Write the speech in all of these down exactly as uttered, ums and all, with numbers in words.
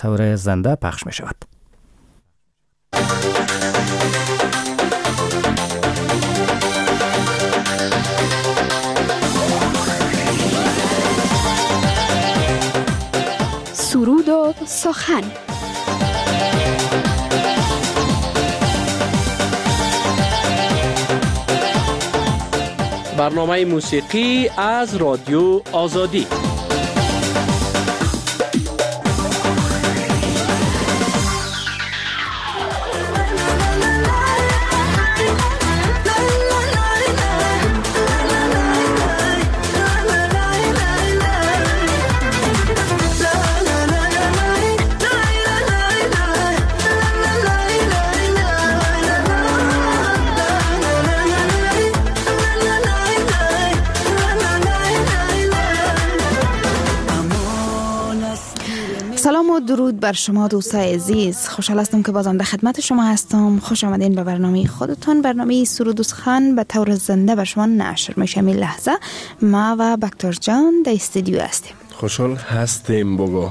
طور زنده پخش می شود. سرود و سخن. برنامه موسیقی از رادیو آزادی. سلام و درود بر شما دوستای عزیز. خوشحال هستم که بازم در خدمت شما هستم. خوش آمدین به برنامه خودتون. برنامه سرود و سخن به طور زنده بر شما نشر میشه. این لحظه ما و بکتر جان در استودیو هستیم. خوشحال هستیم بگو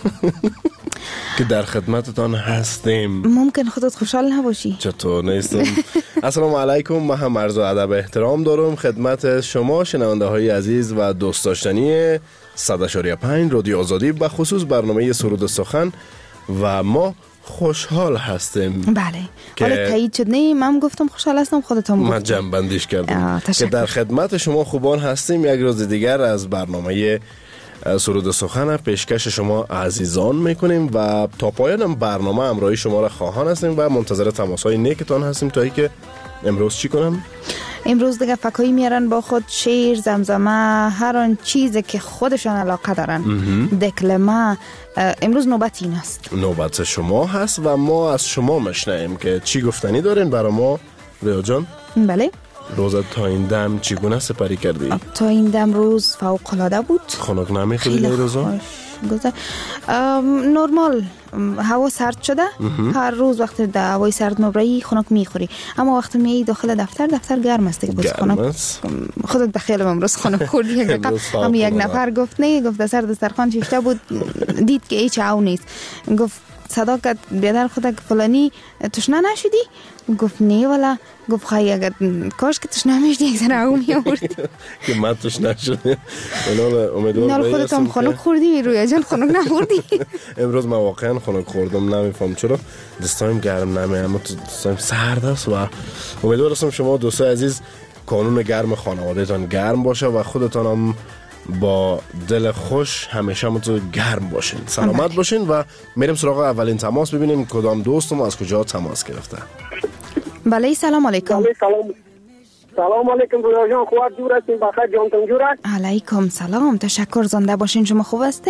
که در خدمتتان هستیم. ممکن خودت خوشحال نباشی؟ چطور نیستم؟ السلام علیکم. من هم عرض ادب احترام دارم خدمت شما شنونده های عزیز و دوست داشتنی صد و پنج رادیو آزادی، به خصوص برنامه سرود و سخن، و ما خوشحال هستیم. بله. حالا تایید شد. نه من گفتم خوشحال هستم، خودتون گفتم. من جمع بندیش کردم که در خدمت شما خوبان هستیم. یک روز دیگر از برنامه سرود و سخن پیشکش شما عزیزان میکنیم و تا پایان برنامه همراهی شما را خواهان هستیم و منتظر تماس‌های نیکتان هستیم تا اینکه امروز چی کنم؟ امروز دیگه فکایی میارن با خود شعر، زمزمه، هر آن چیزی که خودشان علاقه دارن. دکلمه. امروز نوبت این است. نوبت شما هست و ما از شما مشنویم که چی گفتنی دارین برای ما ریا جان؟ بله. روزت تا این دم چگونه سپری کردی؟ تا این دم روز فوق العاده بود. خنک نمیخوری روزا؟ گذر نرمال. هوا سرد شده. هر روز وقت در هوای سرد مبرایی خنک میخوری، اما وقت میای داخل دفتر دفتر گرم است دیگه. گرم است. خودت بخیل امروز خنک خوردی. هم یک نفر گفت نه، گفت در سر دسترخوان شیشته بود، دید که هیچ او نیست، گفت صدا کرد بیادر خدا که فلانی تشنه نشدی؟ گفت نه والا. گفت خواهی اگر کاش که تشنه میشدی یک ذره او می آوردی. که من تشنه شدیم. نال خودت هم خنک خوردی، رویا جان خنک نخوردی. امروز من واقعا خنک خوردم، نمیفهم چرا دستایم گرم نمی، اما دستایم سرد است و امیدوار هستم شما دوستای عزیز کانون گرم خانوادهتان گرم باشه و خودتان هم با دل خوش همیشه متو گرم باشین، سلامت باشین. و میریم سراغ اولین تماس ببینیم کدام دوستم از کجا تماس گرفته. بله سلام علیکم. بله سلام. سلام علیکم رویا جان، خوب جور هستین؟ بخیر جانتون جور است؟ علیکم سلام، تشکر. زنده باشین. شما خوب هستین؟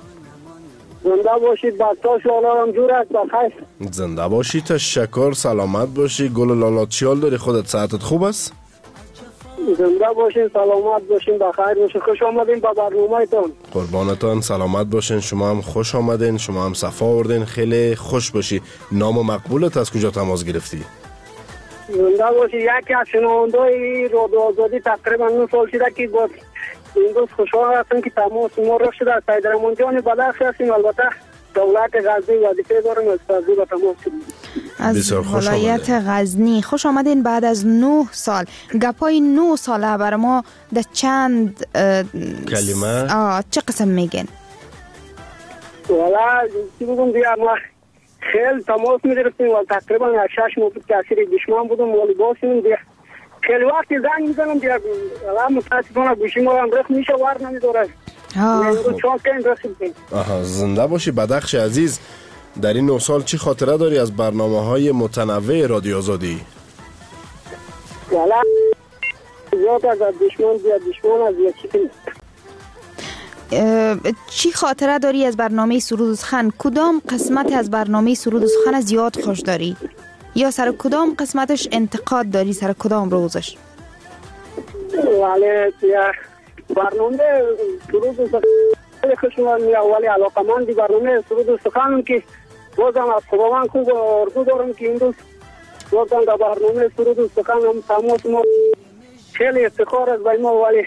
زنده باشید. بچه‌ها شما هم جور است؟ بخیر. زنده باشید، تشکر. سلامت باشی. گل لالا چیال داری؟ خودت صحتت خوب است؟ زنده باشین، سلامت باشین، بخیر باشین. خوش آمدین به برنامه‌تون. قربانتان. سلامت باشین. شما هم خوش آمدین، شما هم صفا آوردین. خیلی خوش باشی. نام و مقبولت از کجا تماس گرفتی؟ زنده باشی. یکی از شنونده‌های رادیو آزادی تقریبا نه سال شده که گفت امروز خوشحال هستم که تماس ما رفت شده. از سیدرمان جان بلخ هستیم. البته دولت غزنی وظیفه دارم از فضلی به تماس شدیم. از ولایت غزنی خوش آمدین بعد از نه سال. گپای نه ساله بر ما در چند کلمه آه چه قسم میگن؟ والا چی بگم دیگه، ما خیلی تماس میگرفتیم و تقریبا یک شش ماه بود که اسیر دشمن بودم ولی باسیم دیگه خیلی وقتی زنگ میزنم دیگه الان متاسفانه گوشی ما هم رخ میشه ور نمیداره. آها زنده باشی. بدخش عزیز، در این نه سال چی خاطره داری از برنامه های متنوع رادیو آزادی؟ والا زیاد از دشمن زیاد دشمن از یکی. چی خاطره داری از برنامه سرود و سخن؟ کدام قسمت از برنامه سرود و سخن زیاد خوش داری؟ یا سر کدام قسمتش انتقاد داری؟ سر کدام روزش؟ ولی برنامه سرود و سخن خوشم اولی علاقه من دی برنامه سرود و سخن که بازم از خداوند خوب آرزو دارم که این روز بازم در برنامه سرود و سخن هم تماس ما خیلی افتخار است بای ما. ولی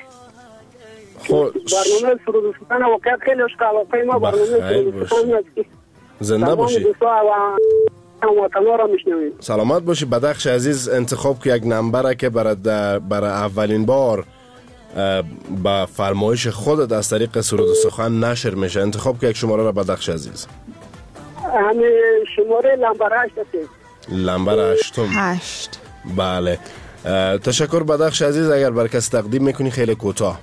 برنامه سرود و سخن واقعا خیلی عشق علاقه ما برنامه سرود و سخن است. زنده باشی. دوستا و وطنا را میشنویم. سلامت باشی. بدخش عزیز، انتخاب که یک نمبره که برای برای اولین بار با فرمایش خودت از طریق سرود و سخن نشر میشه. انتخاب که یک شماره را بدخش عزیز. همین شماره لمبر هشت است. لمبر هشتم. هشت. بله. تشکر بدخش عزیز. اگر بر کس تقدیم میکنی خیلی کوتاه.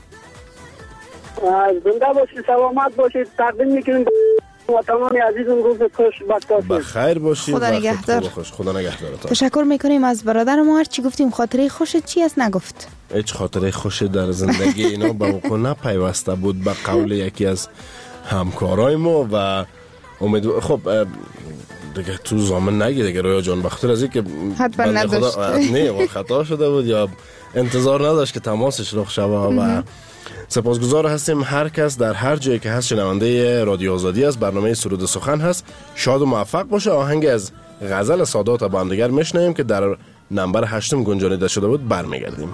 زنده باشید، سلامت باشید. تقدیم میکنیم وطنان عزیزم. روز خوش بخت بخیر باشید. خدا نگهدار. خدا نگهدارتان. تشکر میکنیم از برادر ما. هر چی گفتیم خاطره خوشت چی است نگفت؟ هیچ خاطره خوشی در زندگی اینا به وقوع نپیوسته بود به قول یکی از همکارای ما و امید. خب دیگه تو زامن نگی دیگه رویا جان، بخاطر از اینکه حتما نداشت. نه خطا شده بود یا انتظار نداشت که تماسش رخ شوه و سپاسگزار هستیم هر کس در هر جایی که هست شنونده رادیو آزادی است. برنامه سرود سخن هست. شاد و موفق باشه. آهنگ از غزل سادات با هم دیگر میشنویم که در نمبر هشتم گنجانیده شده بود. برمیگردیم.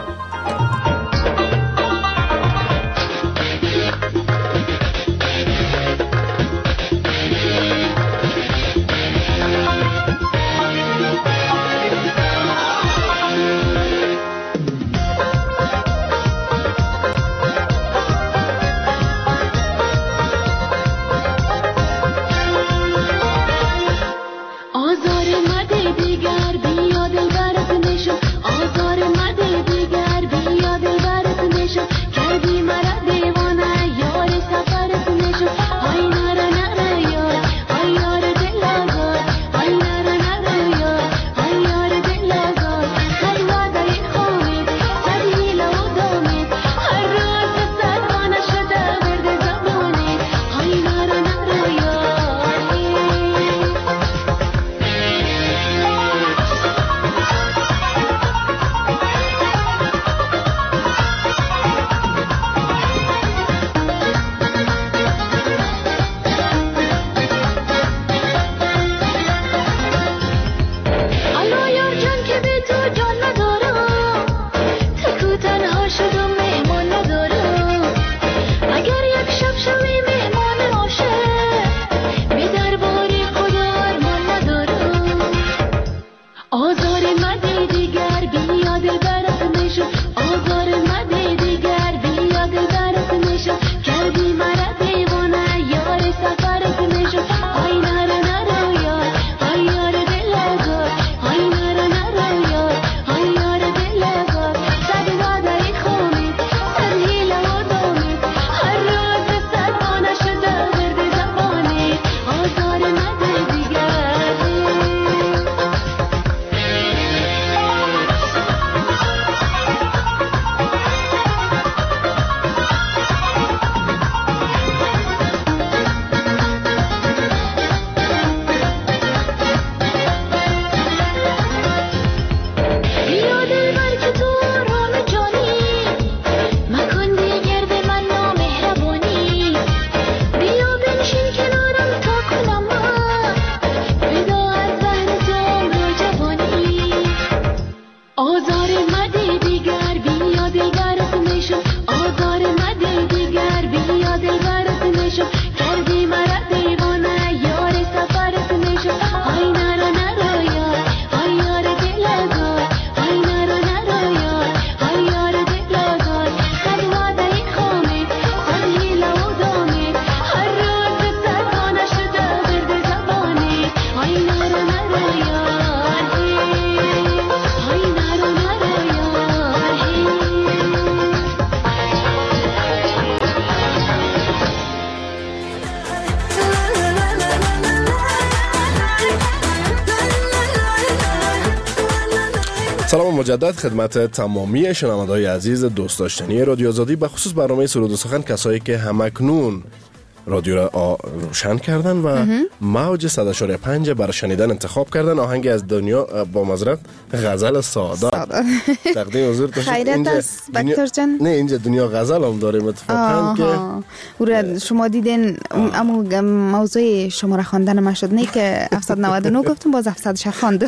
سلام مجدد خدمت تمامی شنونده‌های عزیز دوست داشتنی رادیو آزادی، به خصوص برنامه سرود و سخن، کسایی که همکنون رادیو را روشن کردن و موج صد و پنج برای شنیدن انتخاب کردن. آهنگ از دنیا با معذرت غزل سادات تقدیم حضور داشت. خیرت است بکتر جان. نه اینجا دنیا غزل هم داریم اتفاقا که اون شما دیدین اما موضوع شما را خواندن ما شد، نه که هفتصد و نود و نه گفتم باز هفتصد ش خواندم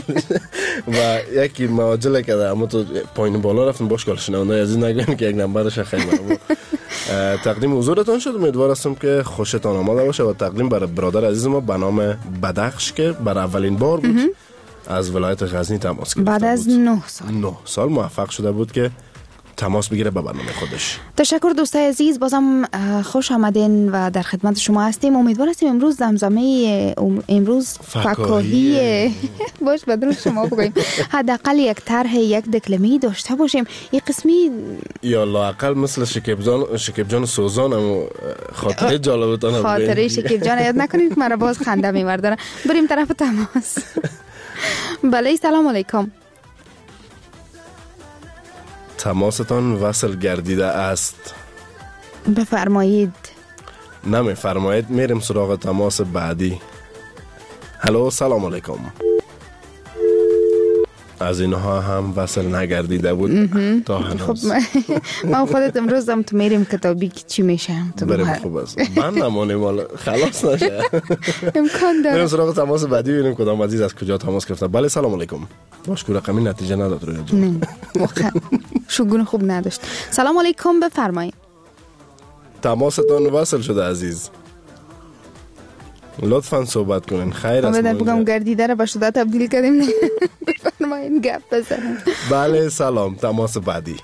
و یکی ماجله که اما تو پایین بالا رفتن باش کار شنونده از این نگویم که یک نمبرش خیلی تقدیم حضورتان شد. امیدوار هستم که خوشتان آمده باشه و تقدیم برای برادر عزیز ما به نام بدخش که برای اولین بار بود از ولایت غزنی تماس گرفته. بعد از نه سال نه سال موفق شده بود که تماس بگیره به برنامه خودش. تشکر دوستای عزیز، بازم خوش آمدین و در خدمت شما هستیم. امیدوار هستیم امروز زمزمه امروز فکاهی باش بدون شما بگویم حداقل یک طرح یک دکلمه داشته باشیم. این قسمی یا لااقل مثل شکیب جان شکیب جان سوزان هم خاطره جالبتان خاطره شکیب جان یاد نکنید که مرا باز خنده می‌آورد. بریم طرف تماس. بله سلام علیکم. تماستان وصل گردیده است. بفرمایید. نمی فرمایید، میریم سراغ تماس بعدی. هلو سلام علیکم. از اینها هم وصل نگردیده بود تا هنوز. خب ما خودت امروز هم تو میریم کتابی که چی میشه تو بریم. خوب است من نمانیم والا خلاص نشه. امکان داره. بریم سراغ تماس بعدی ببینیم کدام عزیز از کجا تماس گرفته. بله سلام علیکم. باش که رقمی نتیجه نداد روی جان. نه واقعا شگون خوب نداشت. سلام علیکم بفرمایید. تماستان وصل شده عزیز. لطفاً صحبت کنین. خیر است. من بگم گردیده رو به شده تبدیل کردیم. بفرمایید گپ بزنیم. بله سلام. تماس بعدی.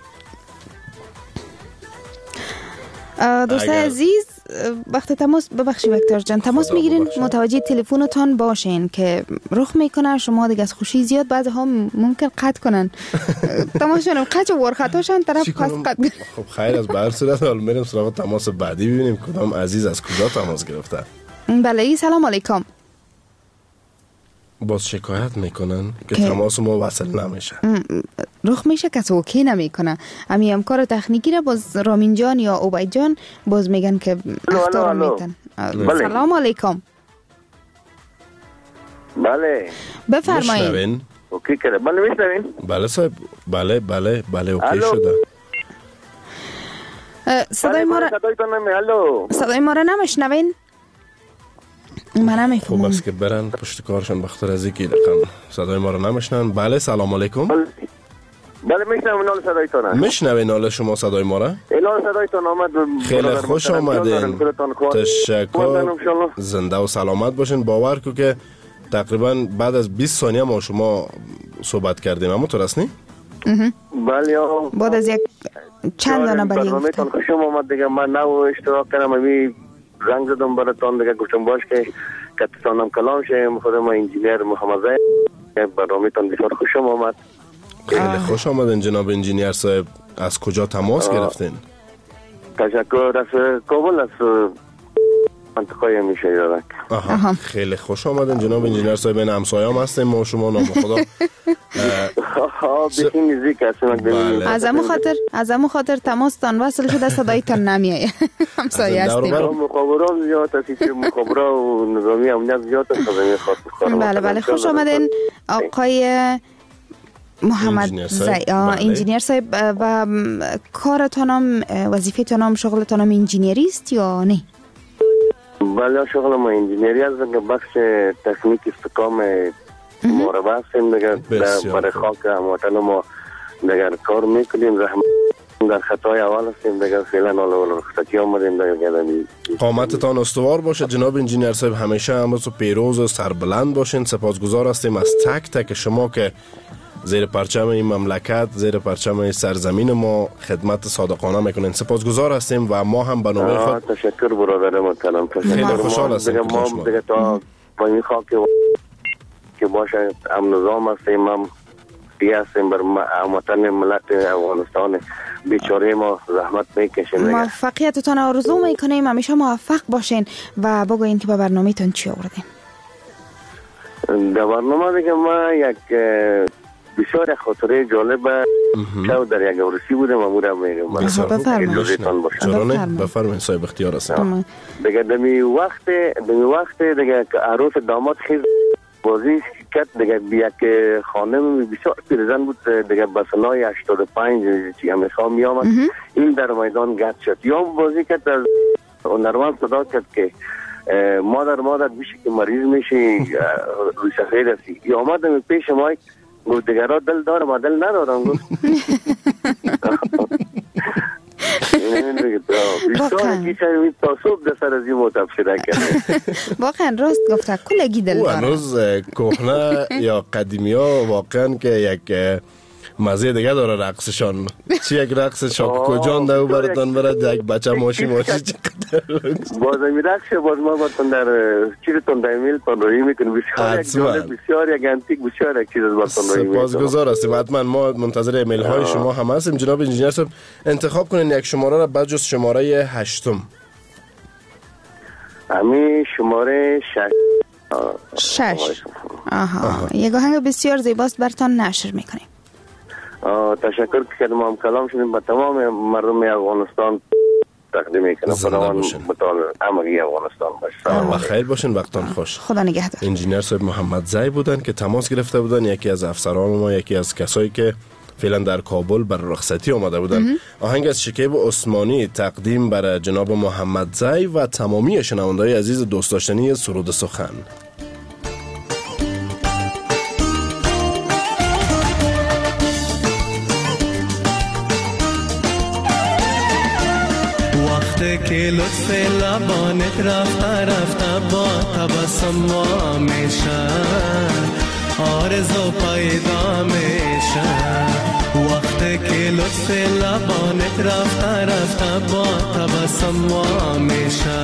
دوستای عزیز وقت تماس ببخشید وکتور جان تماس میگیرین متوجه تلفنتون باشین که رخ میکنه شما دیگه از خوشی زیاد بعضی ها ممکن قطع کنن تماشاشون قطع و ورخطاشون طرف پس قطع. خب خیر از بر صورت حال میریم سراغ تماس بعدی ببینیم کدام عزیز از کجا تماس گرفته. بله سلام علیکم. باز شکایت میکنن که تماس ما وصل نمیشه. رخ میشه کسی اوکی نمیکنه. امی همکار تکنیکی را باز رامین جان یا عبید جان باز میگن که اختار میتن. سلام علیکم. بله بفرمایید. اوکی کرده. بله میشنوین؟ بله صاحب. بله بله بله اوکی شده. صدای ما را صدای ما را نمیشنوین؟ من نمیفهمم. خوب است که برن پشت کارشان بخاطر از اینکه رقم صدای ما رو نمیشنن. بله سلام علیکم. بله میشنوم نال صدایتون. میشنوین نال شما صدای ما را؟ نال صدایتون آمد. خیلی خوش آمدین. تشکر. زنده و سلامت باشین. باور کو که تقریبا بعد از بیست ثانیه ما شما صحبت کردیم. اما تو رسنی؟ بله بعد از یک چند دانه بلی برنامه‌تون خوش آمد دیگه. من نو اشتراک کردم می رنگ زدم براتون دیگه گفتم باش که کتسانم کلام شیم. خودم انجینیر محمد زید. برنامه‌تون بسیار خوش آمد. خیلی خوش آمدین جناب انجینیر صاحب. از کجا تماس گرفتین؟ تشکر. از کابل از منطقه میشه یارک. آها خیلی خوش آمدین جناب انجینیر صاحب. این همسایه‌ام هستیم ما شما نام خدا. ها بسیار نزدیک هستیم. از همون خاطر از همون خاطر تماستان وصل شده صدایتان نمیآید. همسایه هستیم. مخابرات زیاد است. مخابرات و نظامی امنیت زیاد است. بله بله خوش آمدین آقای محمد زی انجینیر صاحب. و کارتان هم وظیفه‌تان هم شغلتان هم انجینیری است یا نه؟ بله شغل ما انجینیری است. بخش تکنیک استقام مراقبه هستیم دیگه. برای خاک هموطن ما دیگه کار میکنیم. رحمت در خطای اول هستیم دیگه. فعلا حالا رخصتی آمدیم دیگه. قامتتان استوار باشه جناب انجینیر صاحب. همیشه امروز پیروز و سربلند باشین. سپاسگزار هستیم از تک تک شما که زیر پرچم این مملکت زیر پرچم این سرزمین ما خدمت صادقانه میکنین. سپاسگزار هستیم و ما هم به نوبه خود تشکر برادر محترم. خیلی خوشحال هستیم که ما دیگه تا با این خاک که باشه امن نظام هستیم. هم دیگه هستیم بر هموطن ملت افغانستان بیچاره ما زحمت میکشیم. موفقیتتان آرزو میکنیم. همیشه موفق باشین و بگوین که به برنامه‌تون چی آوردین. در برنامه دیگه ما یک بسیار خاطره جالب شو در یک عروسی بودم و بودم میگم. بفرمایید. بفرمایید صاحب اختیار هستم. دیگه دمی وقت دمی وقت دیگه عروس داماد خیز بازی کرد دیگه بیا که خانم بسیار پیرزن بود دیگه به سنای هشتاد و پنج چی همیشه می آمد. این در میدان گرد شد یا بازی کرد از هنرمند صدا کرد که مادر مادر بیشه که مریض میشه روی سفید هستی. یا آمدم پیش مایک گفت دیگه را دل دارم دل ندارم. گفت بیشتر کی چه تعصب در سر از این متفسیر کرده. واقعا راست گفته کلگی دل داره. هنوز کهنه یا قدیمی ها واقعا که یک مزه دیگه داره رقصشان. چی یک رقص شاکو جان دو براتون برد یک بچه ماشی ماشی چقدر باز می رقص باز ما براتون در چیزتون در ایمیل تون روی میکنیم بسیار یک جالب بسیار یک انتیک بسیار یک چیز براتون روی میکنیم. سپاسگزار هستیم. حتما ما منتظر ایمیل های شما هم هستیم. جناب انجینیر صاحب انتخاب کنین یک شماره را بعد جز شماره هشتم. همین شماره شش. شش. آها. یک آهنگ بسیار زیباست براتون نشر میکنیم. تشکر که ما هم کلام شدیم به تمام مردم افغانستان تقدیم میکنم. خداوند متعال همگی افغانستان باشه. بخیر باشین. وقتان خوش. خدا نگهدار. انجینیر صاحب محمد زی بودن که تماس گرفته بودن، یکی از افسران ما، یکی از کسایی که فعلا در کابل بر رخصتی آمده بودن. آهنگ از شکیب عثمانی تقدیم برای جناب محمد زی و تمامی شنونده‌های عزیز دوست داشتنی سرود سخن. که لطف لبانت رفته رفته با تبسم وا میشه، آرزو پیدا میشه. وقتی که لطف لبانت رفته رفته با تبسم وا میشه،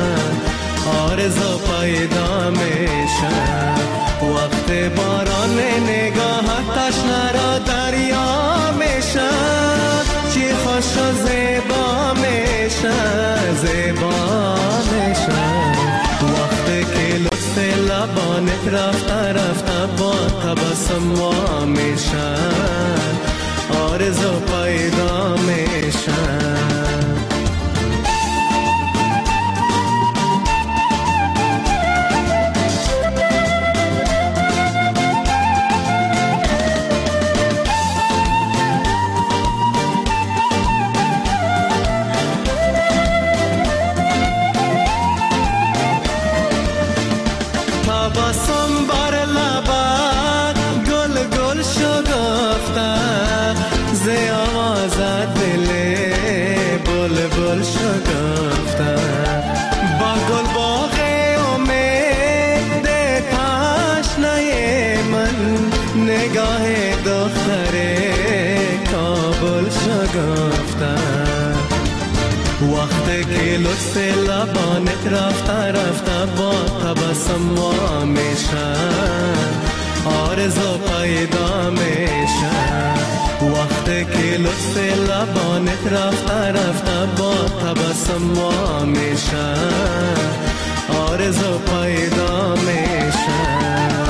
آرزو پیدا میشه. وقتی باران نگاه تشنه را دریا میشه، چی خوش و زیبا میشه، زیبا میشه. وقتی که لطف لبانت رفته رفته با تبسم وا میشه، آرزو پیدا میشه. وقتی که لطف لبانت رفته رفته با تبسم وا میشه، آرزو پیدا میشه. وقتی که لطف لبانت رفته رفته با تبسم وا میشه، آرزو پیدا میشه.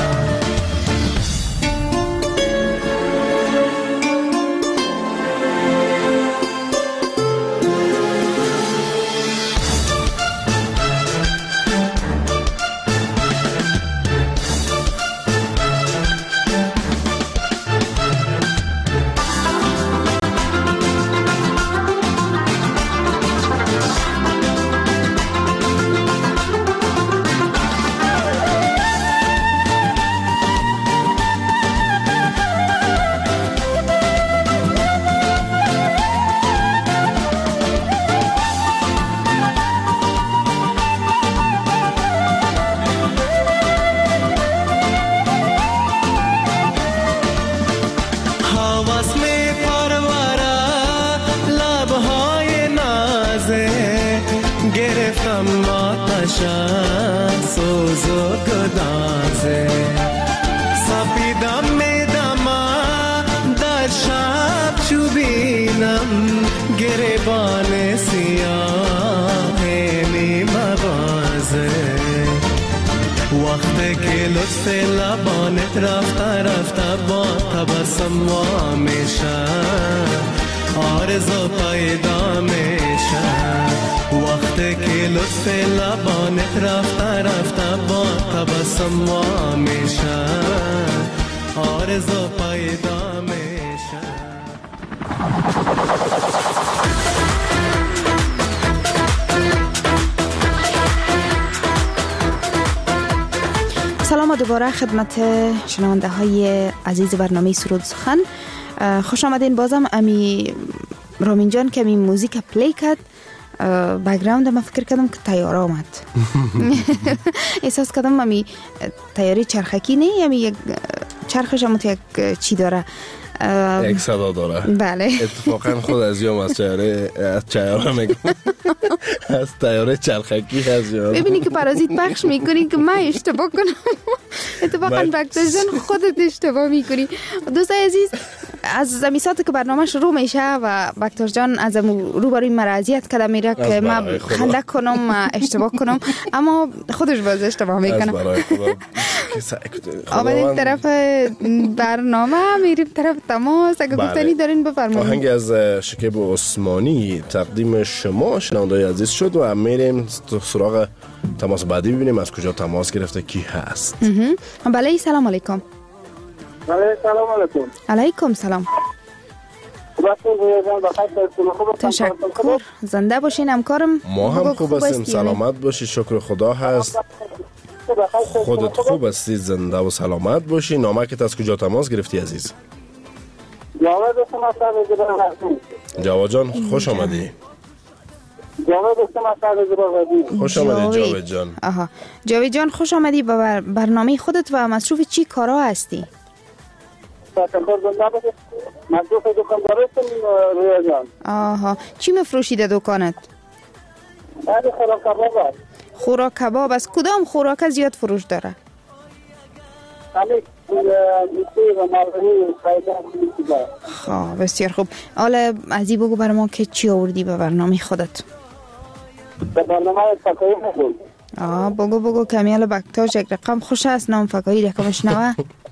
وقتی که لطف لبانت رفته رفته با تبسم وا میشه، آرزو پیدا میشه. وقتی که لطف لبانت رفته رفته با تبسم وا میشه، آرزو پیدا میشه. سلام دوباره خدمت شنونده های عزیز برنامه سرود سخن. خوش آمدین. بازم امی رامین جان که این موزیک پلی کرد بک‌گراند ما فکر کردم که تیاره آمد. احساس کردم امی تیاره چرخکی نه، امی یک چرخش هم یک چی داره، یک صدا داره. بله. اتفاقا خود از یوم از چهره از چهره میگم از تیاره چرخکی هست. ببینی که پرازیت پخش میکنی که من اشتباه کنم. اتفاقا بکتاش جان خودت اشتباه میکنی. دوست عزیز، از زمیساتی که برنامه شروع میشه و بکتاش جان از روبروی مرضیت کده میره که من خنده کنم اشتباه کنم، اما خودش باز اشتباه میکنه. از برای خدا آمدیم طرف برنامه، میریم طرف تماس. اگه گفتنی دارین بفرمایید. آهنگ از شکیب عثمانی تقدیم شما شنونده‌های عزیز شد و میریم سراغ تماس بعدی ببینیم از کجا تماس گرفته، کی هست. بله، سلام علیکم. بله سلام علیکم. علیکم سلام. تشکر، زنده باشین همکارم. ما هم خوب هستیم، سلامت باشی، شکر خدا هست. خودت خوب هستی، زنده و سلامت باشی. نامکت از کجا تماس گرفتی عزیز؟ جاوید هستم از سر جواد جان خوش آمدی. جاوید هستم از سر خوش آمدی جاوید جان. آها جاوید جان خوش آمدی به برنامه خودت و مصروف چی کارا هستی؟ تشکر، زنده باشی. مصروف دکانداری هستم رویا جان. آها چی میفروشی در دکانت؟ بعد خوراک کباب است. خوراک کباب است. کدام خوراک زیاد فروش داره؟ همین میشه و مالهی خیلی. خب بسیار خوب. حالا ازی بگو بر ما که چی آوردی به برنامه خودت؟ به برنامه فکایی نبود. آه بگو بگو کمیال بکتاش یک رقم خوش است، نام فکایی رقمش نوه.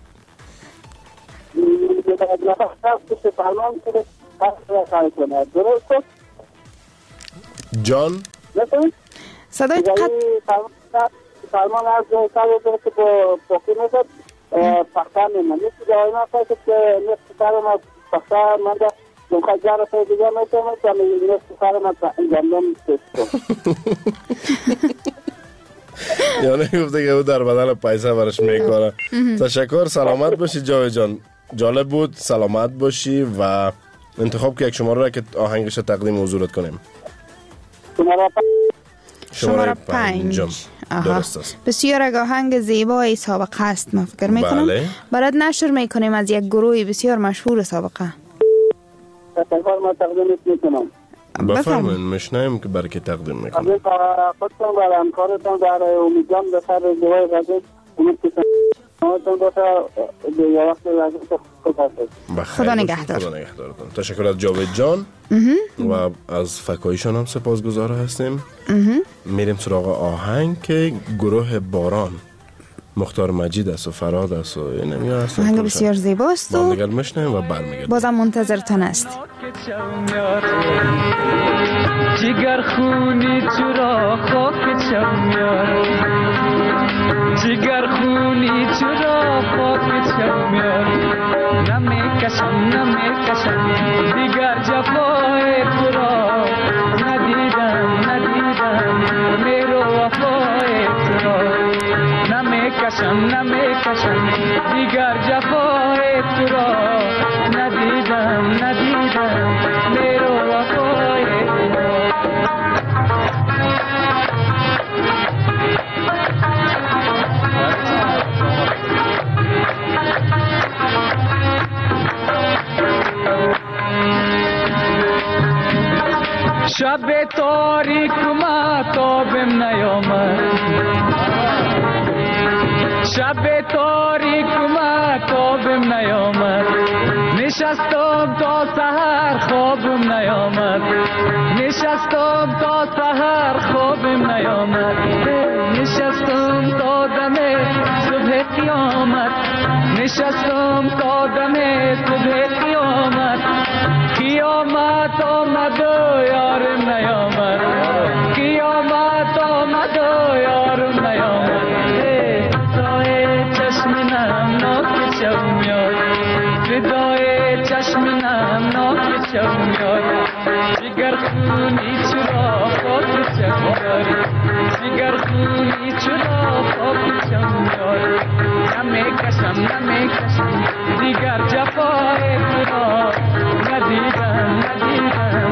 جان صدای قد فرمان از سال داره که با پاکی نزد پخته میمن نیستی جایی ما فایده که نیستی کارم از پخته من ده دمخواه جا را فایده دیگه میتونم که نیستی کارم از گندم سیستم. یعنی گفته که او در بدن پیسه برش میکنه. تشکر، سلامت باشی جاوید جان. جالب بود، سلامت باشی و انتخاب که یک شماره را که آهنگش تقدیم حضورت کنیم. شماره شماره پنج. درست است. بسیار اگه آهنگ زیبای سابقه است ما فکر میکنم. بله. برات نشر میکنیم از یک گروه بسیار مشهور سابقه. تشکر، ما تقدیمت میکنم. بفرمایید، مشنیم که برای که تقدیم میکنم. از خودتون و همکارتون در امیدوارم به سر جوای غزید امید که شماتون باشه یه وقت لازم خود هست. خدا نگهدار. خدا نگهدارتون. تشکر از جاوید جان و از فکایشان هم سپاسگزار هستیم. میریم سراغ آهنگ که گروه باران مختار مجید است و فراد است و اینمی هست. آهنگ بسیار زیباست و دیگر مشنیم و برمیگردیم. بازم منتظرتان است. جگر خونی چرا خاک چم میار، جگر خونی چرا خاک چم میار، نمیکشم نمیکشم دیگر جفای تو را، ندیدم ندیدم میرو وفای تو را، نمیکشم نمیکشم دیگر جفای تو را، ندیدم ندیدم میرو وفای تو را. شب تاریک ماتابم نیامد، شب تاریک ماتابم نیامد، نشستم تا سحر خوابم نیامد، نشستم تا سحر خوابم نیامد، نشستم تا دم صبح قیامت، نشستم تا دم صبح قیامت، قیامت آمد و یارم نیامد، قیامت آمد و یارم نیامد، فدای چشم نمناک شب میاد، فدای چشم نمناک شب میاد، جگر خونی چرا خاک شب میاد، جگر خونی چرا خاک شب میاد، نمیکشم نمیکشم دیگر جفای تو را، ندیدم ندیدم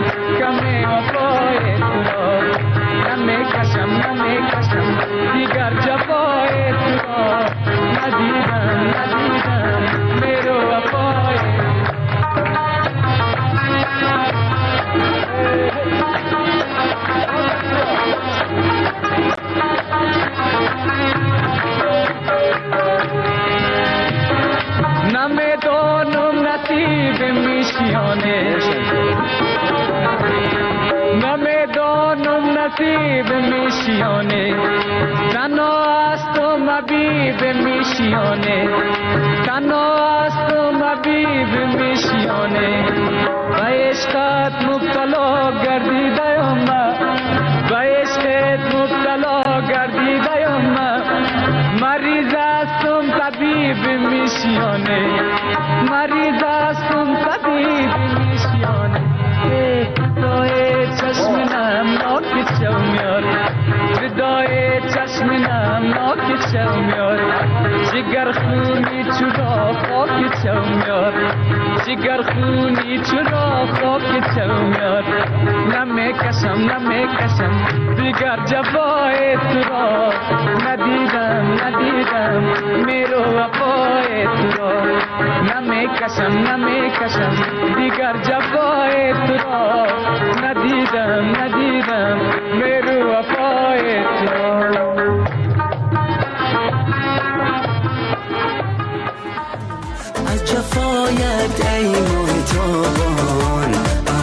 نمیدانم نصیب میشیانه نمیدانم نصیب میشیانه تنها است و مبیب میشیانه تنها است و مبیب میشیانه و عشقت مبتلا گردیدم من و عشقت مبتلا گردیدم من مریض هستم طبیب میشیانه مریض هستم طبیب میشیانه فدای چشم نمناک چومیار فدای چشم نمناک چومیار جگر خونی چرا خاک چومیار جگر خونی چرا خاک چومیار نمیکشم نمیکشم دیگر جفای تو را ندیدم ندیدم میرو وفای تو را نمیکشم نمیکشم دیگر جفای تو را ندیدم ندیدم میرو وفای تو را از جفایت ای محتوان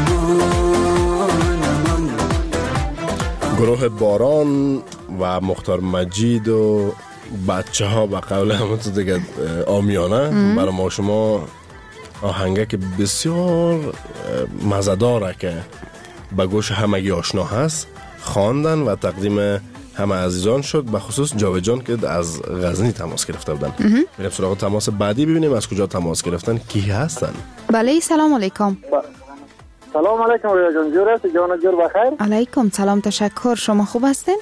امان امان. گروه باران و مختار مجید و بچه ها به قول همون دیگه آمیانه برای ما شما آهنگه که بسیار مزداره که به گوش همگی آشنا هست خواندن و تقدیم همه عزیزان شد، به خصوص جاوید جان که از غزنی تماس گرفته بودن. میریم سراغ تماس بعدی ببینیم از کجا تماس گرفتن، کی هستن. بله سلام علیکم. سلام علیکم رویا جان، جور است؟ جان جور بخیر؟ علیکم سلام، تشکر. شما خوب هستین؟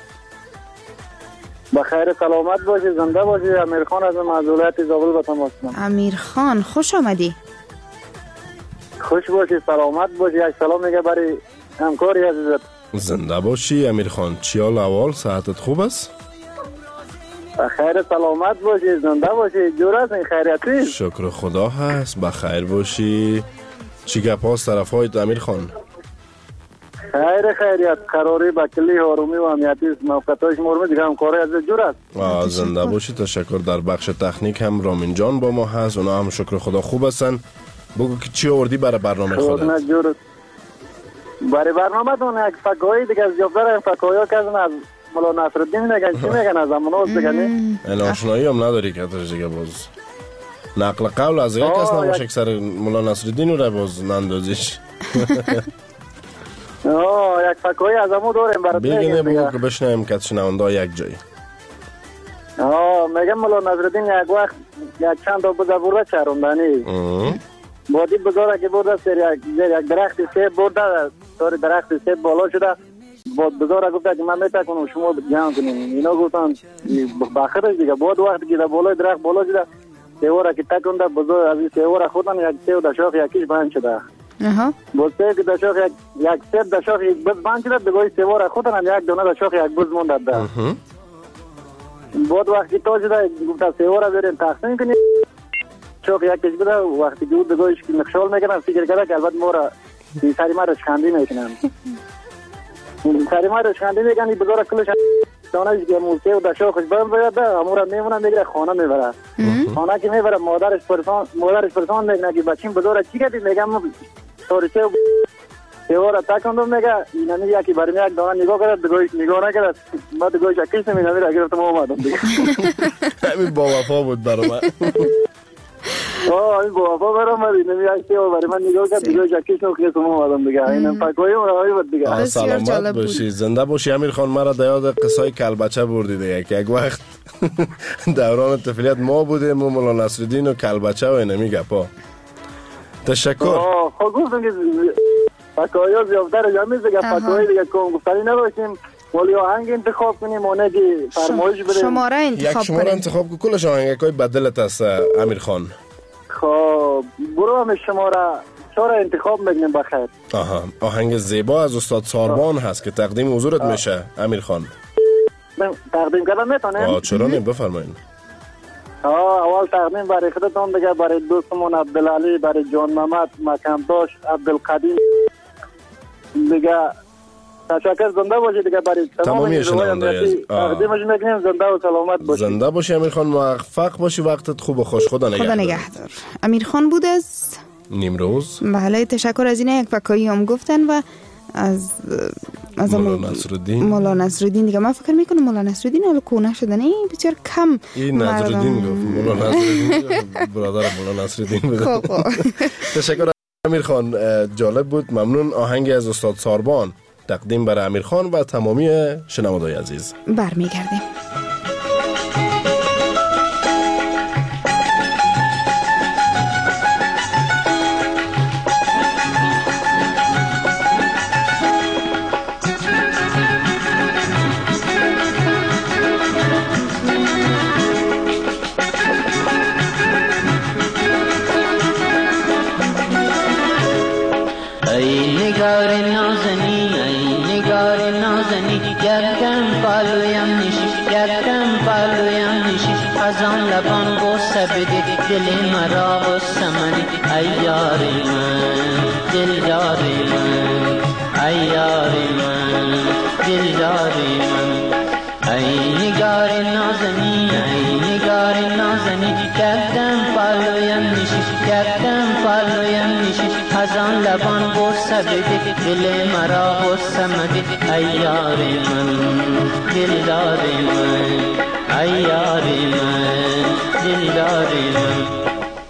بخیر سلامت باشی، زنده باشی. امیر خان از معزولیت زابل به تماس می‌آمد. امیر خان خوش آمدی. خوش باشی، سلامت باشی. یک سلام میگه برای همکاری عزیزت. زنده باشی امیر خان. چی حال احوال؟ صحتت خوب است؟ بخیر سلامت باشی، زنده باشی. جور است؟ این خیریتی؟ شکر خدا هست، بخیر باشی. چی گپ هاست طرف های امیر خان؟ خیر خیریت، قراری با کلی آرومی و امنیتی موقعیتش مورد دیگه همکاری از جور است. زنده باشی، تشکر. در بخش تکنیک هم رامین جان با ما هست، اونا هم شکر خدا خوب هستن. بگو که چی آوردی برای برنامه خودت؟ برای برنامه دون یک فکایی دیگه از جفتر فکایی ها کردن از مولا نصرالدین میگن چی میگن از امنوز بگنی؟ این آشنایی هم نداری که اتش دیگه باز نقل قول از یک کس نباشه که سر مولا نصرالدین رو باز نندازیش. آه یک فکایی از امو داریم برای بگینه بگو که بشنیم که شنونده یک جایی. آه میگم مولا نصرالدین یک وقت یک چند تا بزرگ چروندنی بادی بزرگ که برده سر یک یک درخت سیب برده سر درخت سیب بالا شده بود بزرگ گفته که من میتونم شما جمع کنیم. اینا گفتن بخیرش دیگه بود وقتی که در بالای درخت بالا شده سیورا که تکونده بزرگ از این سیورا خودن یک سیو در شاخ یکیش بند شده. بود سیو که در شاخ یک یک سیب در شاخ یک بز بند شده بگوی سیورا خودن هم یک دونه در شاخ یک بز مونده ده. بود وقتی تا شده گفته سیورا بریم تقسیم کنیم شاخ یکیش بده. وقتی که بود بگویش که نخشال میکنن فکر کرده که البته مورا این سری ما رشخندی میکنن. سری ما رشخندی میکنن بزرگ کلش دانش که موسیقی و دشاخش بند باید امورا میمونن میگره خانه میبره. خانه که میبره مادرش پرسان مادرش پرسان میکنه که بچین بزرگ چی کردی؟ میگم سوریچه سیوارا تکندم میگه اینا میگه که برمی یک دانه نگاه کرد بگویش نگاه نکرد بعد بگویش اکیش نمیگه میره گرفتم آمدم دیگه. همین با وفا بود برای من. آه این با وفا برام من نمیگه سیو برای من نگاه کرد بگویش اکیش نخیستم آمدم دیگه. این فکایی مرایی بود دیگه. سلامت باشی، زنده باشی امیر خان. مرا در یاد قصای کلبچه بردی دیگه که یک وقت دوران طفولیت ما بودیم و مولا نصرالدین و کلبچه و اینمی گپا. تشکر. آه خب گفتم که فکایی ها زیادتر جمعیز دیگه فکایی دیگه کم گفتنی نباشیم ولی آهنگ انتخاب کنیم اونه که فرمایش بدیم. شماره انتخاب کنیم. یک شماره انتخاب کنیم. کلش آهنگ های بدلت است امیر خان. خب برو هم شماره چهار انتخاب میکنیم بخیر. آها آهنگ زیبا از استاد ساربان هست که تقدیم حضورت آه. میشه امیر خان. تقدیم کردن میتونیم؟ آه چرا نیم بفرمایید. آه اول تقدیم برای خودتون دیگه برای دوستمون عبدالعلی، برای جان محمد، مکمداش، عبدالقدیم دیگه تشکر، زنده باشید دیگه. برای تمامی شنوندگان تقدیمش میکنیم. زنده و سلامت باشید. زنده باشی امیر خان، موفق باشی، وقتت خوب و خوش. خدا نگهدار. خدا نگهدار. امیر خان بود از نیمروز. بله، تشکر از این یک فکایی هم گفتن و از از مولا نصرالدین. مولا نصرالدین دیگه من فکر میکنم مولا نصرالدین حالا کونه شده نه، بسیار کم. این نصرالدین گفت، مولا نصرالدین برادر مولا نصرالدین بود. خب تشکر امیر خان، جالب بود. ممنون. آهنگ از استاد ساربان تقدیم برای امیر خان و تمامی شنوندگان عزیز. برمیگردیم. نگار نازنین، ای نگار نازنین، یکم بالویم نشی، یکم بالویم نشی، از آن لبان بوسه بده دل مرا غصه منی. ای یار من، دل یار من، ای یار من، دل یار من. ای نگار نازنین، ای نگار نازنین، یکم بالویم نشی، یکم بالویم نشی، از آن لبان بوسه بده دل مرا غصه مده. ای یار من، دل یار من، ای یار من، دل یار من.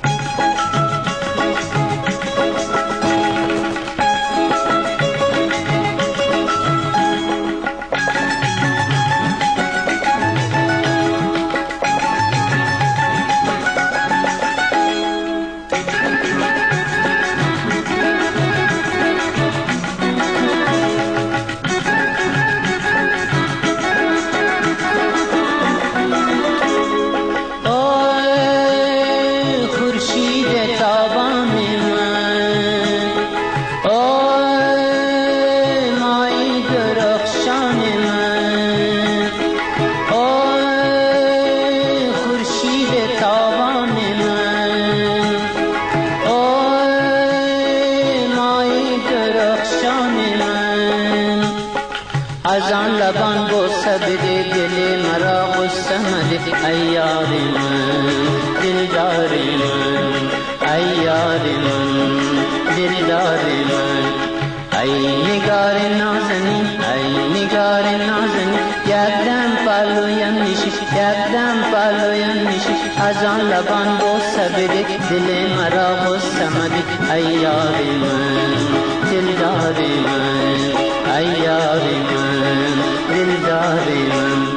از آن لبان بوسه بده دل مرا غصه مده. ای یار من، دلدار من، ای یار من، دلدار من. ای نگار نازنین، ای نگار نازنین، یکدم پالویم نشی، یکدم پالویم نشی، از آن لبان بوسه بده دل مرا غصه مده. ای یار من، دلدار من، ای یار من، دلدار من.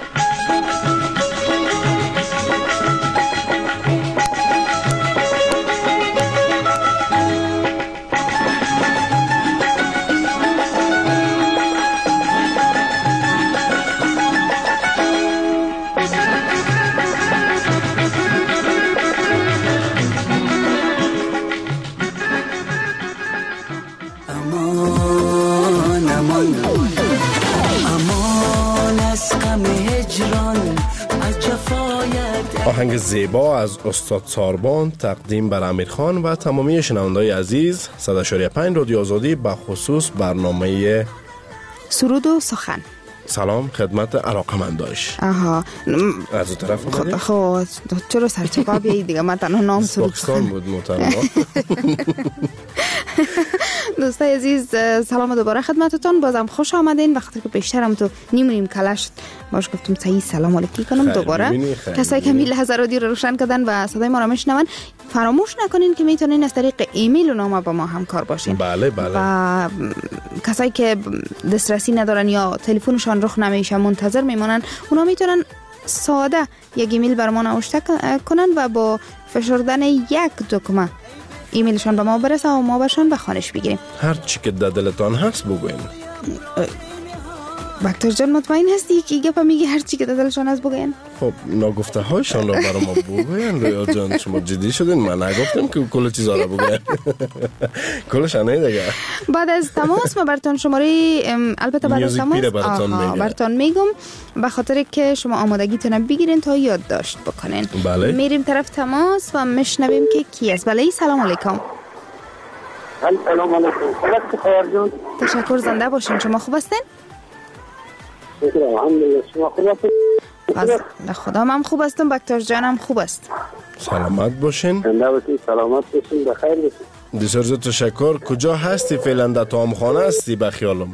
آهنگ زیبا از استاد ساربان تقدیم بر امیر خان و تمامی شنوندگان عزیز. صد و شش و پنج رادیو آزادی به خصوص برنامه سرود و سخن. سلام خدمت علاقمنداش. آها از اون طرف اومدی؟ خب چرا سرچپا بیایی دیگه، من تنها نام سرود پاکستان بود محترم. دوستای عزیز سلام دوباره خدمتتون. بازم خوش آمدین. وقتی که بیشترم تو نیمونیم کلش باش گفتم صحیح سلام علیکی کنم دوباره. کسایی که میل لحظه رادیو رو روشن کردن و صدای ما را میشنون فراموش نکنین که میتونین از طریق ایمیل و نامه با ما همکار باشین. بله بله. و کسایی که دسترسی ندارن یا تلفنشان رخ نمیشه منتظر میمونن، اونا میتونن ساده یک ایمیل بر ما نوشته کنن و با فشردن یک دکمه ایمیلشان به ما برسه و ما برشان به خانش بگیریم. هر چی که در دلتان هست بگوین. بکتر جان مطمئن هستی که گپ میگی هر چی که در دلشان هست بگوین؟ خب نگفته هایشان را برای ما بگوین. رویا جان شما جدی شدین؟ من نگفتم که کل چیزا را بگوین. کلش نه دیگه. بعد از تماس ما براتون شماره البته بعد از تماس براتون میگم به خاطر که شما آمادگیتون بگیرین تا یادداشت بکنین. بله. میریم طرف تماس و میشنویم که کی است. بله سلام علیکم. سلام علیکم. خوب خبر جون. تشکر، زنده باشین. شما خوب هستین؟ شکر الحمدلله. شما خوب هستین؟ از خدا من خوب هستم، بکتاش جانم خوب است. سلامت باشین. زنده باشین، سلامت باشین، بخیر باشین. بسیار زیاد تشکر. کجا هستی فعلا؟ در طعامخانه هستی به خیالم؟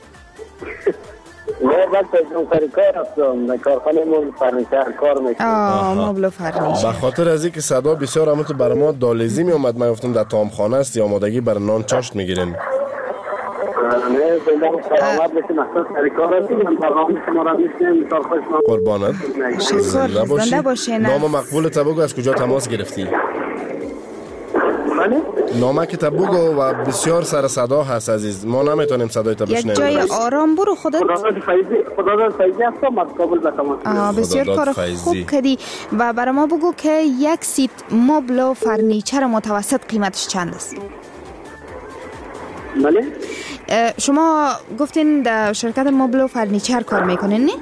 نه بکتاش جون سر کار هستم، در کارخانه مبل فرنیچر کار میکنم. آه مبل و فرنیچر. به خاطر از اینکه صدا بسیار همون تو برای ما دالیزی می اومد، من گفتم در طعامخانه هستی، آمادگی برای نان چاشت میگیرین. نه زنده سلامت باشین، احساس سر کار هستیم، من برنامه شما را میشنیم، مثال خوش ما قربانت. شکر، زنده باشین. نام مقبول تبوگو از کجا تماس گرفتی؟ بله؟ نامک تبوگو و بسیار سر صدا هست عزیز، ما نمیتونیم صدای تا بشنویم. یک جای آرام برو خودت. خداداد فیضی، خداداد فیضی هستم از کابل به تماس آه بسیار کار خوب کردی. و برای ما بگو که یک سیت مبل و فرنیچر متوسط قیمتش چند است؟ بله؟ شما گفتین در شرکت مبل و فرنیچر کار میکنین نه؟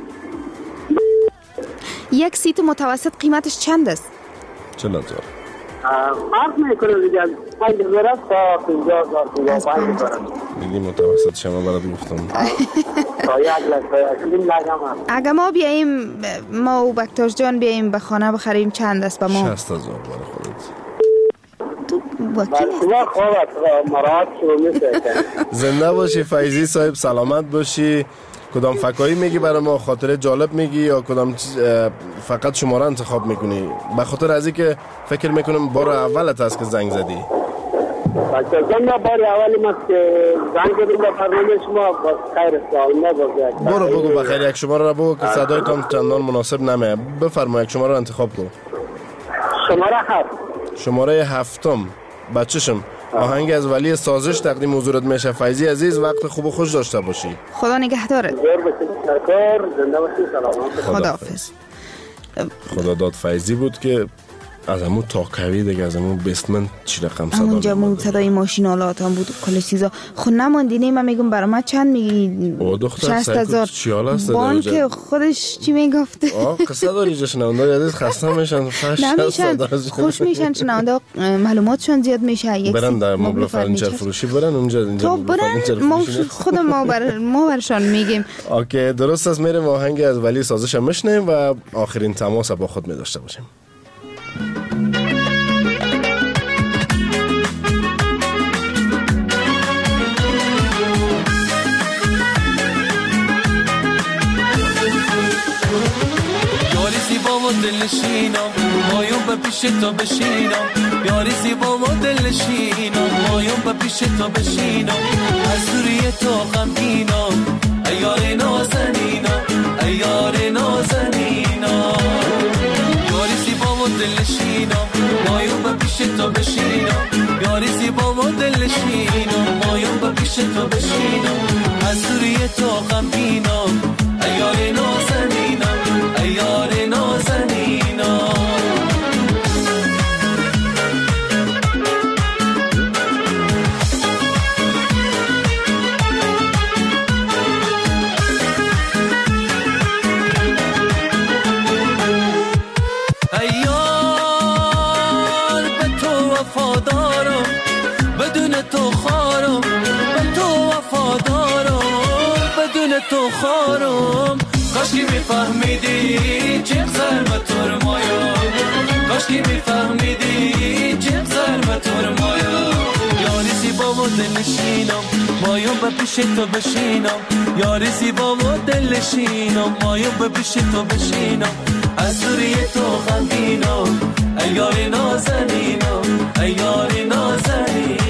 یک سیت متوسط قیمتش چند است؟ چند هزار؟ فرق میکنه دیگه، پنج هزار است تا پنجاه هزار پنجاه و پنج هزار. میگی متوسط شما برات گفتم. تا یک لک تا یک نیم لک هم هست. اگه ما بیاییم، ما و بکتاش جان بیاییم به خانه بخریم چند است به ما؟ شصت هزار برای خودت. تو وکیل خوبه خوبه مراحت شروع میشه. زنده باشی فیضی صاحب، سلامت باشی. کدام فکایی میگی برای ما؟ خاطره جالب میگی یا کدام فقط شماره انتخاب میکنی؟ به خاطر از اینکه فکر میکنم بار اولت است که زنگ زدی. بچه زنده بار اولی ما که زنگ زدیم به برنامه شما، باز خیر است. ما باز برو بگو بخیر، یک شماره را بگو که صدایتان چندان مناسب نمیه. بفرما یک شماره را انتخاب کن. شماره هفت. شماره هفتم. بچه‌شم آهنگ از ولی سازش تقدیم حضورت میشه. فیضی عزیز وقت خوب و خوش داشته باشی. خدا نگهدارت. زور باشید، تشکر، زنده باشید، سلامت. خداحافظ. خدا داد فیضی بود که از همون تاکوی دیگه، از همون بیستمنت چی رقم صدا همون جمعون صدای ماشین آلات هم بود کل چیزا. خود نماندی نه؟ من میگم برای من چند میگی؟ او دختر شصت هزار. چیال هست بان که خودش چی میگفته؟ آه قصه داری جا شنونده عزیز خسته میشن. نمیشن، خوش میشن شنونده، معلوماتشون زیاد میشه. برن در مبل فرنیچر فروشی برن اونجا. تو برن، ما خود ما بر ما برشان میگیم. اوکی درست است. میریم آهنگ از ولی سازش هم میشنیم و آخرین تماس با خود می داشته باشیم. دلشینم مایون به پیش تو بشینم، یاری زیبا و دلشینم مایون به پیش تو بشینم، از دوری تو غمگینم ای یار نازنینم ای یار نازنینم، یاری زیبا و دلشینم مایون به پیش تو بشینم، یاری زیبا و دلشینم مایون به پیش تو بشینم، از دوری تو غمگینم ای یار نازنینم ای یار نازنینم. تو خارم کاشکی میفهمیدی چه ظلمت تو مایا، کاشکی میفهمیدی چه ظلمت تو مایا، یاری زیبا و دلشینم مایون به پیش تو بشینم، یاری زیبا و دلشینم مایون به پیش تو بشینم، از دوری تو غمگینم ای یاری نازنینم ای یاری نازنینم.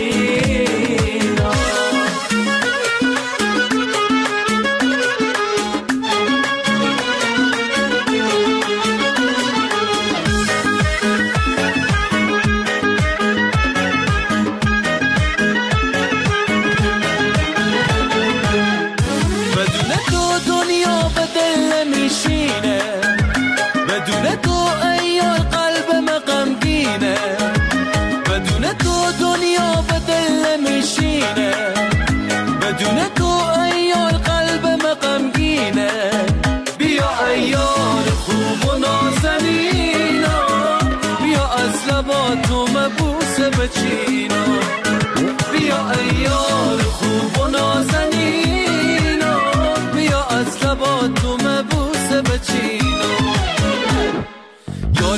بدون تو ایار قلب مغمگینه، بیا ایار خوب و نازنینا، بیا از لباتو مبوسه بچینا، بیا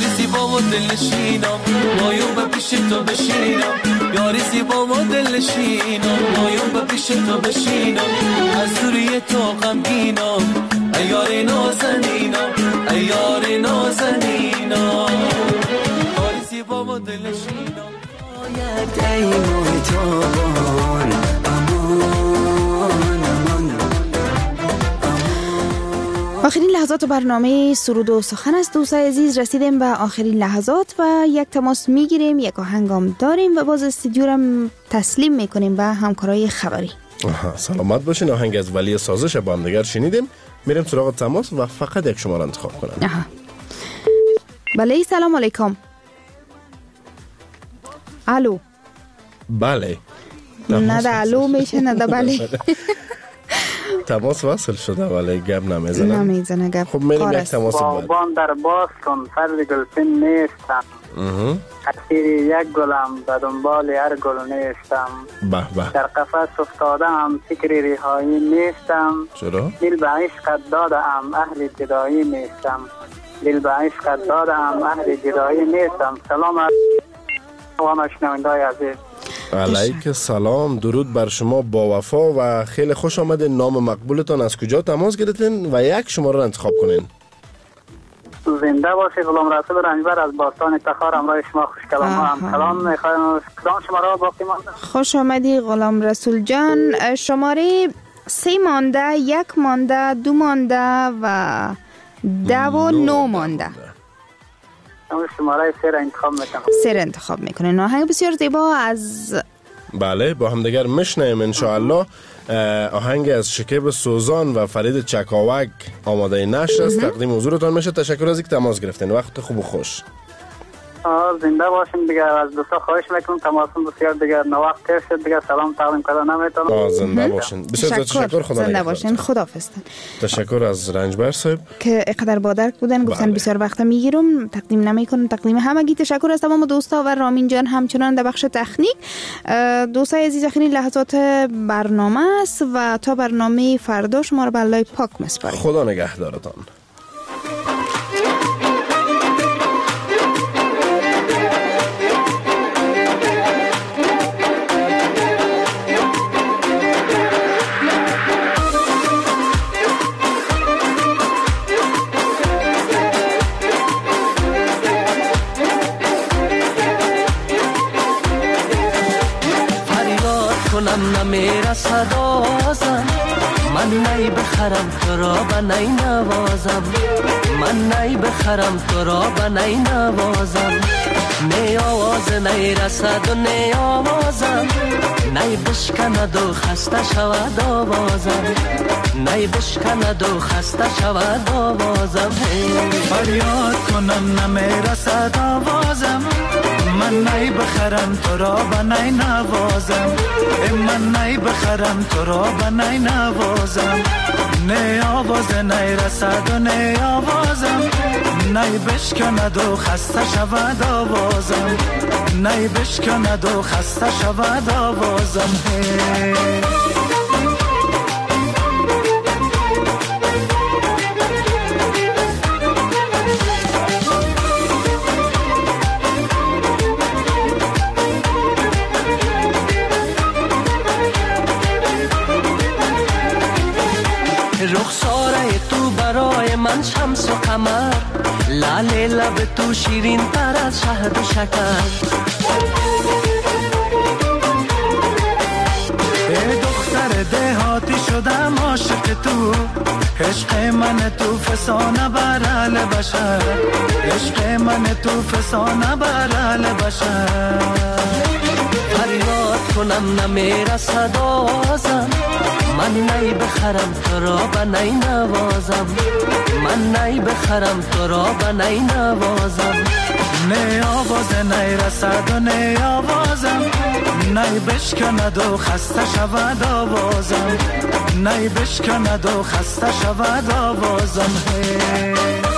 یاری زیبا و دلنشینم مایون به پیش تو بشینم یاری زیبا و دلنشینم مایون به پیش تو بشینم از دوری تو غمگینم ای یار نازنینم ای یار نازنینم یاری زیبا و دلنشینم باید ای محتابان امان امان. آخرین لحظات برنامه سرود و سخن است دوستای عزیز، رسیدیم به آخرین لحظات و یک تماس میگیریم، یک آهنگام داریم و باز استودیو را تسلیم میکنیم به همکارای خبری. آها سلامت باشین. آهنگ از ولی سازش با هم دیگر شنیدیم، میریم سراغ تماس و فقط یک شماره انتخاب کنیم. آها بله سلام علیکم. الو. بله نه ده الو میشه نه ده بله. تماس وصل شده ولی گپ نمیزنه. نمیزنه گپ. خب میریم یک تماس بعد. بابان در باز کن فرد گلفین نیستم. اسیر یک گلم به دنبال هر گل نیستم. به به. در قفس افتادم فکر رهایی نیستم. چرا؟ دل به عشقت دادم اهل جدایی نیستم. دل به عشقت دادم اهل جدایی نیستم. سلام و شنونده‌های عزیز. علیک سلام، درود بر شما با وفا و خیلی خوش آمدین. نام مقبولتان، از کجا تماس گرفتین و یک شماره را انتخاب کنین. زنده باشی. غلام رسول رنجبر از باستان تخار همراه شما خوش کلام هم سلام میخوایم. کدام شماره ها باقی مانده؟ خوش آمدی غلام رسول جان. شماره سه مانده، یک مانده، دو مانده و ده و نو مانده. شماره سه را انتخاب میکنم. سه را انتخاب میکنه. آهنگ بسیار زیبا از بله با هم دیگر میشنیم انشاءالله. آهنگ از شکیب سوزان و فرید چکاوک آماده نشر است، تقدیم حضورتان میشه. تشکر از اینکه تماس گرفتین. وقت خوب و خوش. زنده باشیم دیگه. از دوستا خواهش میکنم تماسون بسیار دیگه نه وقت تر شد دیگه سلام تقدیم کردن نمیتونم. زنده باشین. بسیار تشکر. خدا زنده باشین. خداحافظ. تشکر از رنجبر صاحب که اینقدر با درک بودن، گفتن بسیار وقت میگیرم تقدیم نمیکنم. تقدیم همگی تشکر از تمام دوستا و رامین جان همچنان در بخش تکنیک. دوستای عزیز آخرین لحظات برنامه است و تا برنامه فردا شما رو به الله پاک میسپاریم. خدا نگهدارتان. نمیرسد آوازم من نی بخرم تو را به نی نوازم من نی بخرم تو را به نی نوازم نی آواز نی رسد و نی آوازم نی بشکند و خسته شود آوازم نی بشکند و خسته شود آوازم فریاد کنم نمیرسد آوازم من نی بخرم تو را به نی نوازم من نی بخرم تو را به نی نوازم نی آواز نی رسد و نی آوازم نی بشکند و خسته شود آوازم نی بشکند و خسته شود آوازم رخساره تو برای من شمس و قمر لاله لب تو شیرین تر از شهد و شکر ای دختر دهاتی شدم عاشق تو عشق من تو فسانه بر اهل بشر عشق من تو فسانه بر اهل بشر فریاد کنم نمیرسد آوازم من نی بخرم تو را به نی نوازم من نی بخرم تو را به نی نوازم نی آواز نی رسد و نی آوازم نی بشکند و خسته شود آوازم نی بشکند و خسته شود آوازم